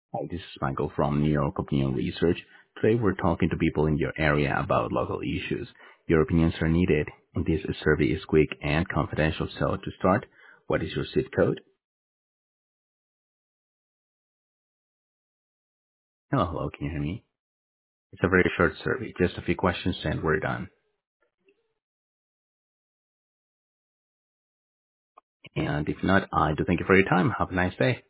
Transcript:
Hi, this is Michael from New York Opinion Research. Today we're talking to people in your area about local issues. Your opinions are needed, and this survey is quick and confidential. So to start, what is your zip code? Hello, hello, can you hear me? It's a very short survey, just a few questions and we're done. And if not, I do thank you for your time. Have a nice day.